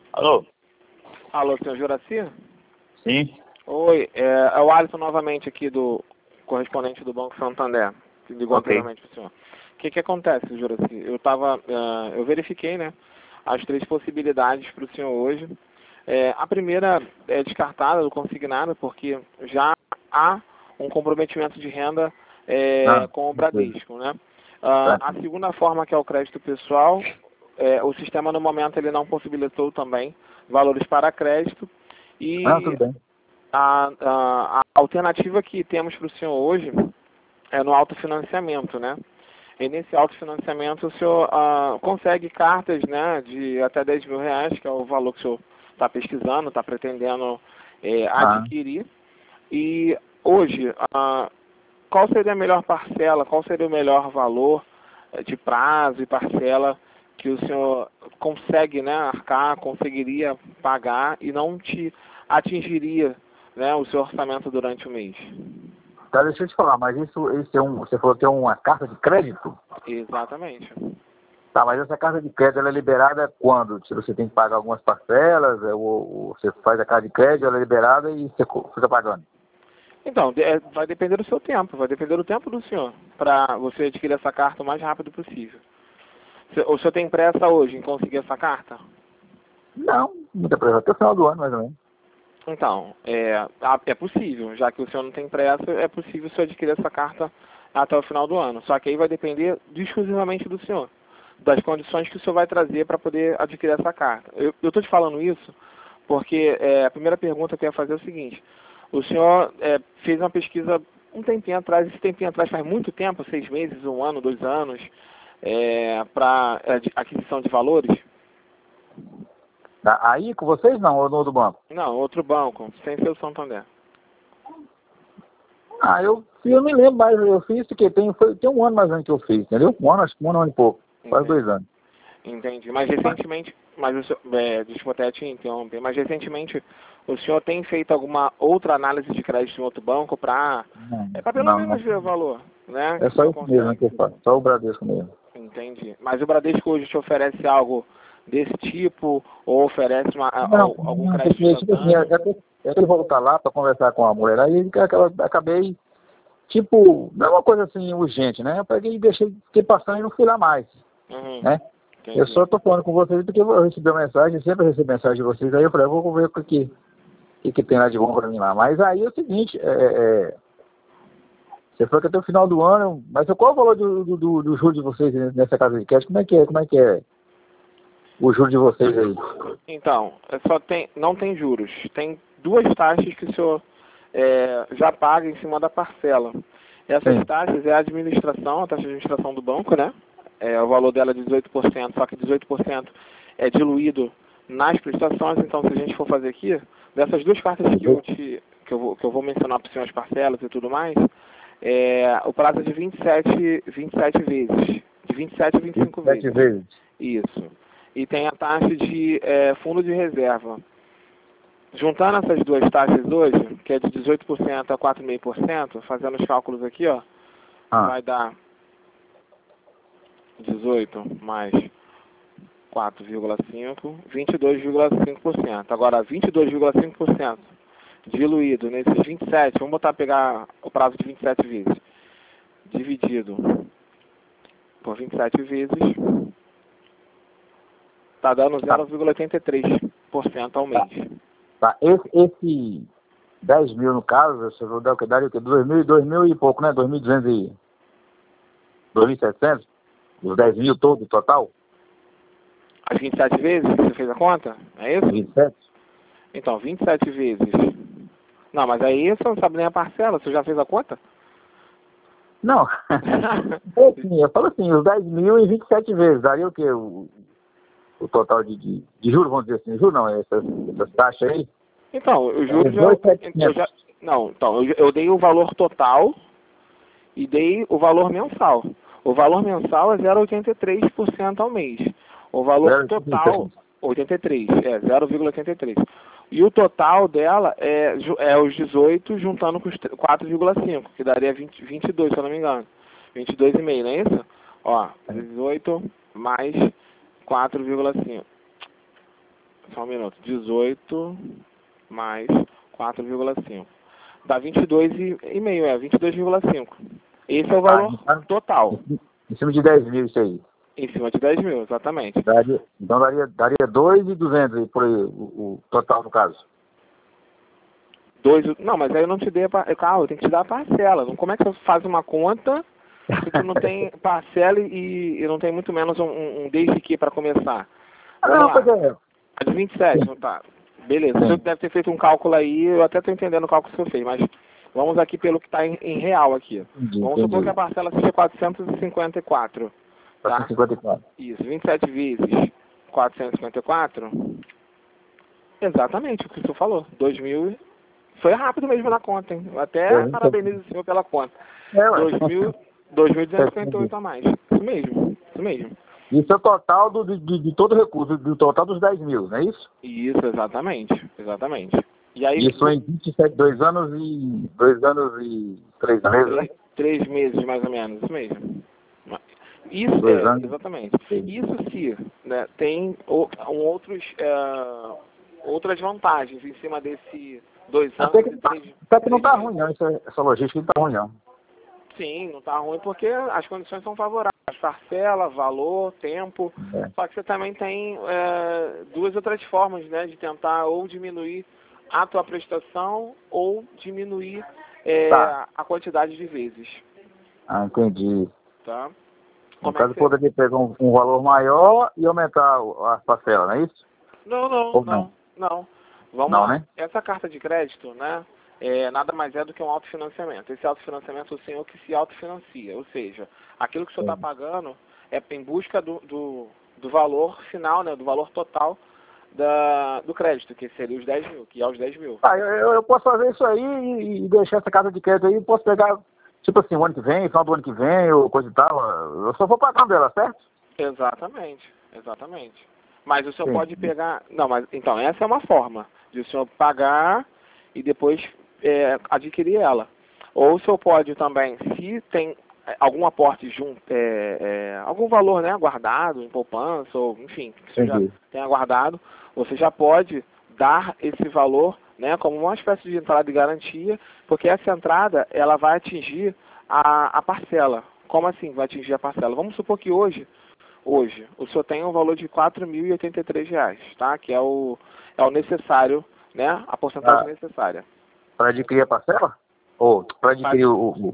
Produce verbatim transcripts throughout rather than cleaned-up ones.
Alô? Alô, senhor Juraci? Sim. Oi, é, é o Alisson novamente aqui do correspondente do Banco Santander, que ligou Ok. anteriormente para o senhor. O que que acontece, Juraci? Eu tava, uh, eu verifiquei, né, as três possibilidades para o senhor hoje. É, a primeira é descartada do consignado, porque já há um comprometimento de renda é, Ah, com o beleza. Bradesco, né? Ah, Tá. a segunda forma, que é o crédito pessoal, é, o sistema no momento ele não possibilitou também valores para crédito. Ah, E tudo bem. a, a, a alternativa que temos para o senhor hoje é no autofinanciamento, né? E nesse autofinanciamento o senhor ah, consegue cartas, né, de até dez mil reais, que é o valor que o senhor está pesquisando, está pretendendo eh, Ah, adquirir. E hoje, ah, qual seria a melhor parcela, qual seria o melhor valor eh, de prazo e parcela que o senhor consegue, né, arcar, conseguiria pagar e não te atingiria, né, o seu orçamento durante o mês? tá, deixa eu te falar, mas isso, isso é um, você falou que é uma carta de crédito? Exatamente. Tá, mas essa carta de crédito ela é liberada quando? Se você tem que pagar algumas parcelas, é, ou, ou você faz a carta de crédito, ela é liberada e você co- fica pagando. Então, de- é, vai depender do seu tempo, vai depender do tempo do senhor, para você adquirir essa carta o mais rápido possível. Se- O senhor tem pressa hoje em conseguir essa carta? Não, muita pressa, até o final do ano, mais ou menos. Então, é, a- é possível, já que o senhor não tem pressa, é possível o senhor adquirir essa carta até o final do ano. Só que aí vai depender exclusivamente do senhor, das condições que o senhor vai trazer para poder adquirir essa carta. Eu estou te falando isso porque é, a primeira pergunta que eu ia fazer é o seguinte: o senhor é, fez uma pesquisa um tempinho atrás, esse tempinho atrás faz muito tempo, seis meses, um ano, dois anos, é, para aquisição de valores? Tá, aí com vocês não, ou no outro banco? Não, outro banco, sem ser o Santander. Ah, eu, eu me lembro mais, eu fiz isso que tem, foi, tem um ano mais ou menos que eu fiz, entendeu? Um ano, acho que um ano, um ano e pouco, quase Entendi. dois anos. Entendi. Mas recentemente, mas o senhor, é, desculpa até te interromper, mas recentemente o senhor tem feito alguma outra análise de crédito em outro banco para Não, é, para pelo não, menos não. ver o valor, né? É Que o só senhor isso mesmo que consegue. eu faço, só o Bradesco mesmo. Entendi. Mas o Bradesco hoje te oferece algo desse tipo ou oferece uma, Não, al- algum não, crédito porque, tipo assim, instantâneo? até, até ele voltar lá para conversar com a mulher, aí ele acaba- acabei, tipo, não é uma coisa assim urgente, né? Eu peguei e deixei, fiquei passando e não fui lá mais, Uhum. né? Eu Entendi. só tô falando com vocês porque eu recebi uma mensagem, sempre recebo mensagem de vocês, aí eu falei, eu vou ver o que, que, que que tem lá de bom para mim lá. Mas aí é o seguinte, é, é, você falou que até o final do ano, mas qual é o valor do, do, do, do juro de vocês nessa casa de cash? Como é que é? Como é que é o juro de vocês aí? Então, é só tem, não tem juros. Tem duas taxas que o senhor é, já paga em cima da parcela. Essas Sim. taxas é a administração, a taxa de administração do banco, né? É, o valor dela é dezoito por cento, só que dezoito por cento é diluído nas prestações. Então, se a gente for fazer aqui, dessas duas cartas que eu, te, que eu, vou, que eu vou mencionar para o senhor as parcelas e tudo mais, é, o prazo é de vinte e sete, vinte e sete vezes. De vinte e sete a vinte e cinco Sete vezes. vezes. Isso. E tem a taxa de é, fundo de reserva. Juntando essas duas taxas hoje, que é de dezoito por cento a quatro vírgula cinco por cento, fazendo os cálculos aqui, ó, Ah, vai dar dezoito mais quatro vírgula cinco, vinte e dois vírgula cinco por cento. Agora, vinte e dois vírgula cinco por cento diluído nesses vinte e sete, vamos botar pegar o prazo de vinte e sete vezes, dividido por vinte e sete vezes, está dando tá, zero vírgula oitenta e três por cento ao tá, mês. tá. Esse, esse dez mil no caso, você falou da que daria o quê? dois mil, dois mil e pouco, né? dois mil e duzentos e dois mil e setecentos? Os dez mil todo, total? As vinte e sete vezes, você fez a conta? É isso? vinte e sete? Então, vinte e sete vezes. Não, mas aí você não sabe nem a parcela, você já fez a conta? Não. É assim, eu falo assim, os dez mil e vinte e sete vezes, daria o quê? O, o total de, de, de juros, vamos dizer assim, juros não, essas, essas taxas aí? Então, o É juros dois mil e eu, eu setecentos. já. Não, então, eu, eu dei o valor total e dei o valor mensal. O valor mensal é zero vírgula oitenta e três por cento ao mês. O valor total, oitenta e três, é zero vírgula oitenta e três. E o total dela é, ju- é os dezoito juntando com os tre- quatro vírgula cinco, que daria vinte, vinte e dois, se eu não me engano. vinte e dois vírgula cinco, não é isso? Ó, dezoito mais quatro vírgula cinco. só um minuto, dezoito mais quatro vírgula cinco. Dá vinte e dois vírgula cinco, é, vinte e dois vírgula cinco. Esse é o valor Ah, total. Em cima de dez mil isso aí. Em cima de dez mil, exatamente. Daria, então daria, daria dois mil e duzentos aí, por aí, o, o total no caso. Dois, não, mas aí eu não te dei a par- Carlos, eu tenho que te dar a parcela. Como é que você faz uma conta se tu não tem parcela e, e não tem muito menos um, um, um desde que para começar? Ah, Vamos não, lá. pois é. A de vinte e sete, não tá. Beleza, você deve ter feito um cálculo aí, eu até estou entendendo o cálculo que você fez, mas vamos aqui pelo que está em, em real aqui. Entendi, Vamos entendi. supor que a parcela seja quatrocentos e cinquenta e quatro. Tá? quatrocentos e cinquenta e quatro. Isso, vinte e sete vezes quatrocentos e cinquenta e quatro. Exatamente o que o senhor falou. dois mil. Foi rápido mesmo na conta, hein? Eu até É, parabenizo o senhor pela conta. É, ué. dois mil, dois mil duzentos e cinquenta e oito a mais. Isso mesmo, isso mesmo. Isso é o total do, de, de todo o recurso, do total dos dez mil, não é isso? Isso, exatamente, exatamente. E aí, Isso em vinte e sete, dois anos e dois anos e três meses, né? três, três meses mais ou menos, isso mesmo. Isso Dois é, anos. exatamente. Isso se, né, tem o, um outros, é, outras vantagens em cima desse dois anos Até que, e três, até que não três tá meses. ruim, não. Essa, essa logística não tá ruim, não. Sim, não está ruim porque as condições são favoráveis. Parcela, valor, tempo. É. Só que você também tem é, duas outras formas, né, de tentar ou diminuir a tua prestação ou diminuir é, Tá. a quantidade de vezes. Ah, entendi. Tá? No Como é caso, que você... poderia pegar um, um valor maior e aumentar o- a parcela, não é isso? Não, não, Ou não, não? não. Vamos Não, lá. né? Essa carta de crédito, né, é, nada mais é do que um autofinanciamento. Esse autofinanciamento é o senhor que se autofinancia, ou seja, aquilo que o senhor está Sim. pagando é em busca do, do, do valor final, né, do valor total da, do crédito, que seria os dez mil, que é os dez mil. Ah, eu, eu posso fazer isso aí e, e deixar essa casa de crédito aí, posso pegar, tipo assim, o ano que vem, final do ano que vem, ou coisa e tal. Eu só vou pagando dela, certo? Exatamente, exatamente. Mas o senhor Sim. pode pegar... Não, mas então, essa é uma forma de o senhor pagar e depois é, adquirir ela. Ou o senhor pode também, se tem algum aporte junto, é, é, algum valor, né, guardado em poupança, ou enfim, que você já Entendi. tenha guardado, você já pode dar esse valor, né, como uma espécie de entrada de garantia, porque essa entrada, ela vai atingir a, a parcela. Como assim vai atingir a parcela? Vamos supor que hoje, hoje, o senhor tem um valor de quatro mil e oitenta e três reais, tá? Que é o, é o necessário, né, a porcentagem Ah, necessária. para adquirir a parcela? Ou para adquirir o, o,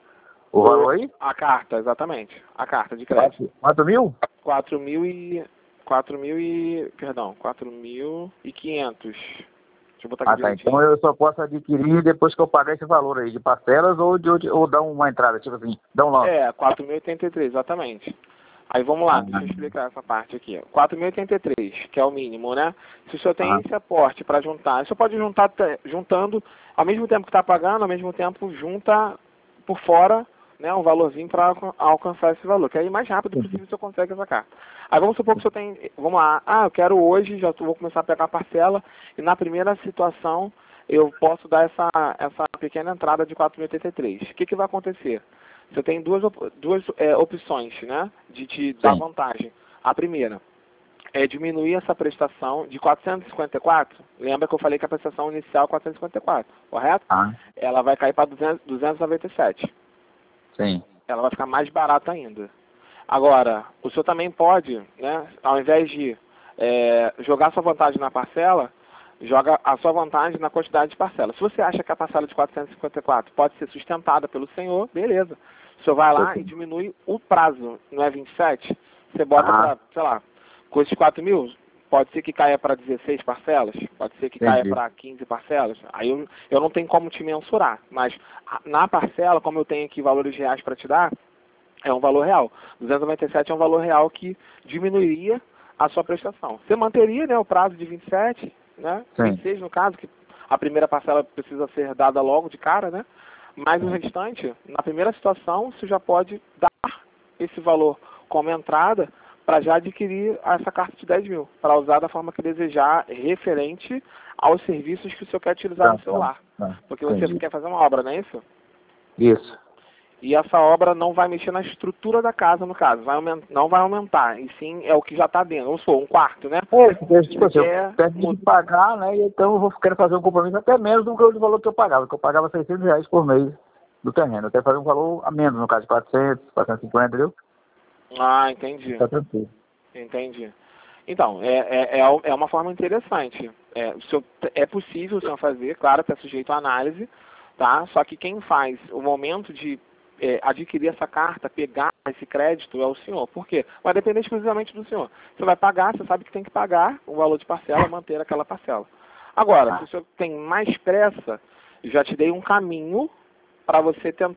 o valor aí? A carta, exatamente. A carta de crédito. quatro mil? quatro mil e... quatro mil e... Perdão, quatro mil e quinhentos. Deixa eu botar aqui Ah, tá. direitinho. Então eu só posso adquirir depois que eu pagar esse valor aí de parcelas ou, de, ou, ou dar uma entrada, tipo assim, dar um lance. É, quatro mil e oitenta e três, exatamente. Aí vamos lá, Ah, deixa eu explicar essa parte aqui. quatro mil e oitenta e três, que é o mínimo, né? Se o senhor tem ah, esse aporte para juntar, o senhor pode juntar te- juntando, ao mesmo tempo que está pagando, ao mesmo tempo junta por fora, né, um valorzinho para alcançar esse valor, que aí mais rápido possível o senhor consegue essa carta. Aí vamos supor que o senhor tem, vamos lá, ah, eu quero hoje, já tô- vou começar a pegar a parcela, e na primeira situação eu posso dar essa, essa pequena entrada de quatro mil e oitenta e três. O que, que vai acontecer? Você tem duas, op- duas é, opções, né, de te dar sim. vantagem. A primeira é diminuir essa prestação de quatrocentos e cinquenta e quatro. Lembra que eu falei que a prestação inicial é quatrocentos e cinquenta e quatro, correto? Ah, Ela vai cair para duzentos, duzentos e noventa e sete. sim. Ela vai ficar mais barata ainda. Agora, o senhor também pode, né, ao invés de é, jogar sua vantagem na parcela, joga a sua vantagem na quantidade de parcelas. Se você acha que a parcela de quatrocentos e cinquenta e quatro pode ser sustentada pelo senhor, beleza. O senhor vai lá e diminui o prazo, não é vinte e sete? Você bota Ah, para, sei lá, com esses quatro mil, pode ser que caia para dezesseis parcelas, pode ser que caia entendi. para quinze parcelas. Aí eu, eu não tenho como te mensurar, mas a- na parcela, como eu tenho aqui valores reais para te dar, é um valor real. duzentos e noventa e sete é um valor real que diminuiria a sua prestação. Você manteria, né, o prazo de vinte e sete, né, Sim. vinte e seis no caso, que a primeira parcela precisa ser dada logo de cara, né? Mas o restante, na primeira situação, você já pode dar esse valor como entrada para já adquirir essa carta de dez mil, para usar da forma que desejar, referente aos serviços que o senhor quer utilizar Tá, no celular. tá, tá. Porque você Entendi. quer fazer uma obra, não é isso? Isso. E essa obra não vai mexer na estrutura da casa, no caso, vai aumentar, não vai aumentar, e sim é o que já está dentro, ou sou um quarto, né? É, porque, tipo assim, eu quer termino de pagar, né? E então eu vou querer fazer um compromisso até menos do que o valor que eu pagava, que eu pagava seiscentos reais por mês do terreno. Eu quero fazer um valor a menos, no caso de quatrocentos, quatrocentos e cinquenta, entendeu? Ah, entendi. Tá tranquilo. Entendi. Então, é, é, é é uma forma interessante. É, o senhor- é possível o senhor fazer, claro, está sujeito à análise, tá? Só que quem faz o momento de é, adquirir essa carta, pegar esse crédito, é o senhor. Por quê? Vai depender exclusivamente do senhor. Você vai pagar, você sabe que tem que pagar o valor de parcela, manter aquela parcela. Agora, se o senhor tem mais pressa, já te dei um caminho para você tentar